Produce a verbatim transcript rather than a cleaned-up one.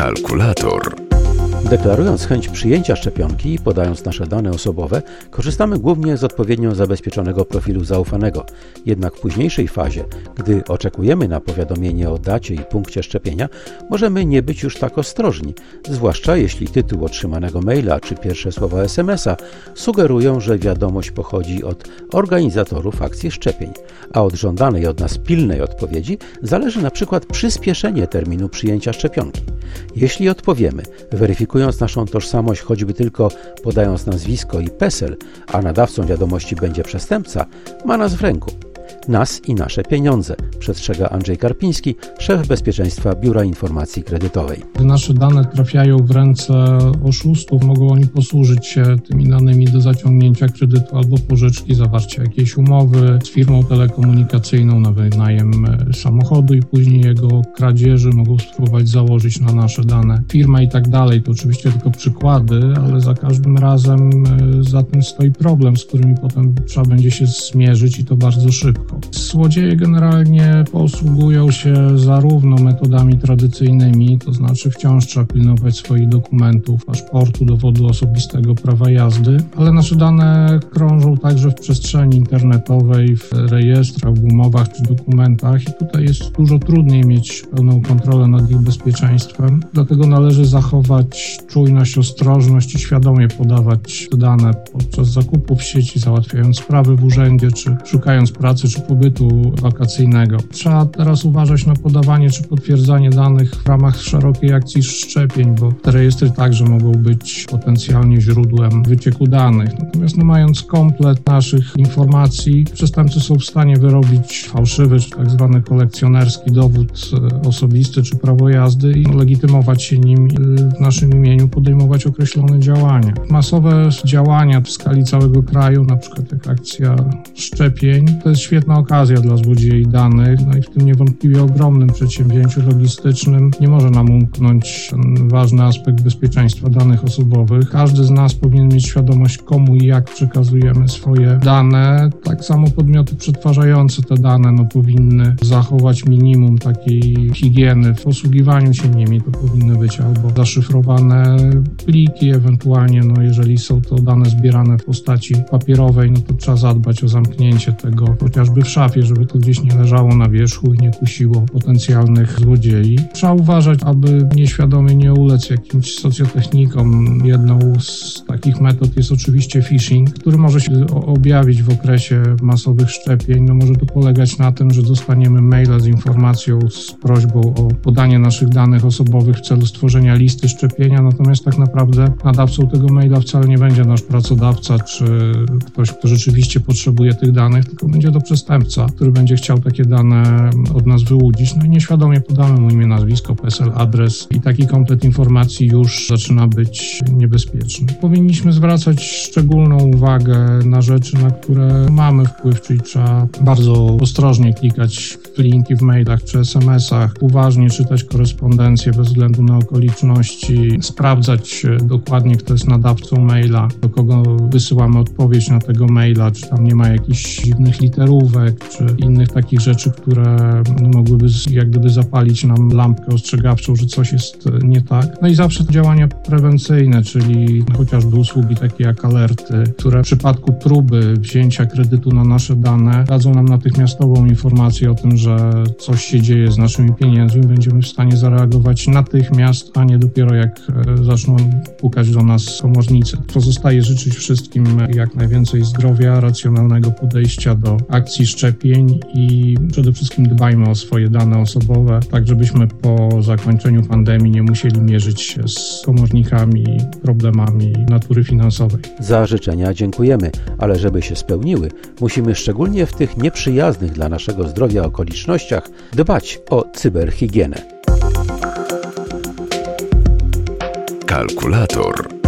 Kalkulator. Deklarując chęć przyjęcia szczepionki i podając nasze dane osobowe, korzystamy głównie z odpowiednio zabezpieczonego profilu zaufanego. Jednak w późniejszej fazie, gdy oczekujemy na powiadomienie o dacie i punkcie szczepienia, możemy nie być już tak ostrożni, zwłaszcza jeśli tytuł otrzymanego maila czy pierwsze słowa es em es a sugerują, że wiadomość pochodzi od organizatorów akcji szczepień, a od żądanej od nas pilnej odpowiedzi zależy na przykład przyspieszenie terminu przyjęcia szczepionki. Jeśli odpowiemy, weryfikując naszą tożsamość choćby tylko podając nazwisko i PESEL, a nadawcą wiadomości będzie przestępca, ma nas w ręku. Nas i nasze pieniądze, przestrzega Andrzej Karpiński, szef bezpieczeństwa Biura Informacji Kredytowej. Gdy nasze dane trafiają w ręce oszustów, mogą oni posłużyć się tymi danymi do zaciągnięcia kredytu albo pożyczki, zawarcia jakiejś umowy z firmą telekomunikacyjną na wynajem samochodu i później jego kradzieży mogą spróbować założyć na nasze dane firmę i tak dalej. To oczywiście tylko przykłady, ale za każdym razem za tym stoi problem, z którymi potem trzeba będzie się zmierzyć i to bardzo szybko. Złodzieje generalnie posługują się zarówno metodami tradycyjnymi, to znaczy wciąż trzeba pilnować swoich dokumentów, paszportu, dowodu osobistego, prawa jazdy, ale nasze dane krążą także w przestrzeni internetowej, w rejestrach, w umowach czy dokumentach i tutaj jest dużo trudniej mieć pełną kontrolę nad ich bezpieczeństwem. Dlatego należy zachować czujność, ostrożność i świadomie podawać te dane podczas zakupów w sieci, załatwiając sprawy w urzędzie, czy szukając pracy, czy pobytu wakacyjnego. Trzeba teraz uważać na podawanie czy potwierdzanie danych w ramach szerokiej akcji szczepień, bo te rejestry także mogą być potencjalnie źródłem wycieku danych. Natomiast no, mając komplet naszych informacji, przestępcy są w stanie wyrobić fałszywy czy tak zwany kolekcjonerski dowód osobisty czy prawo jazdy i legitymować się nim i w naszym imieniu podejmować określone działania. Masowe działania w skali całego kraju, na przykład jak akcja szczepień, to jest świetna okazja dla złodziei danych, no i w tym niewątpliwie ogromnym przedsięwzięciu logistycznym nie może nam umknąć ten ważny aspekt bezpieczeństwa danych osobowych. Każdy z nas powinien mieć świadomość, komu i jak przekazujemy swoje dane. Tak samo podmioty przetwarzające te dane no, powinny zachować minimum takiej higieny w posługiwaniu się nimi. To powinny być albo zaszyfrowane pliki, ewentualnie no, jeżeli są to dane zbierane w postaci papierowej, no to trzeba zadbać o zamknięcie tego chociażby w szafie, żeby to gdzieś nie leżało na wierzchu i nie kusiło potencjalnych złodziei. Trzeba uważać, aby nieświadomie nie ulec jakimś socjotechnikom. Jedną z takich metod jest oczywiście phishing, który może się objawić w okresie masowych szczepień. No może to polegać na tym, że dostaniemy maila z informacją, z prośbą o podanie naszych danych osobowych w celu stworzenia listy szczepienia, natomiast tak naprawdę nadawcą tego maila wcale nie będzie nasz pracodawca, czy ktoś, kto rzeczywiście potrzebuje tych danych, tylko będzie to przestępca, który będzie chciał takie dane od nas wyłudzić. No i nieświadomie podamy mu imię, nazwisko, PESEL, adres i taki komplet informacji już zaczyna być niebezpieczny. Powinniśmy zwracać szczególną uwagę na rzeczy, na które mamy wpływ, czyli trzeba bardzo ostrożnie klikać w linki w mailach czy es em es ach, uważnie czytać korespondencję bez względu na okoliczności, sprawdzać dokładnie, kto jest nadawcą maila, do kogo wysyłamy odpowiedź na tego maila, czy tam nie ma jakichś dziwnych literówek, czy innych takich rzeczy, które no, mogłyby jak gdyby zapalić nam lampkę ostrzegawczą, że coś jest nie tak. No i zawsze działania prewencyjne, czyli chociażby usługi takie jak alerty, które w przypadku próby wzięcia kredytu na nasze dane dadzą nam natychmiastową informację o tym, że coś się dzieje z naszymi pieniędzmi. Będziemy w stanie zareagować natychmiast, a nie dopiero jak zaczną pukać do nas komornicy. Pozostaje życzyć wszystkim jak najwięcej zdrowia, racjonalnego podejścia do akcji szczepień i przede wszystkim dbajmy o swoje dane osobowe, tak żebyśmy po zakończeniu pandemii nie musieli mierzyć się z komornikami, problemami natury finansowej. Za życzenia dziękujemy, ale żeby się spełniły, musimy szczególnie w tych nieprzyjaznych dla naszego zdrowia okolicznościach dbać o cyberhigienę. Kalkulator.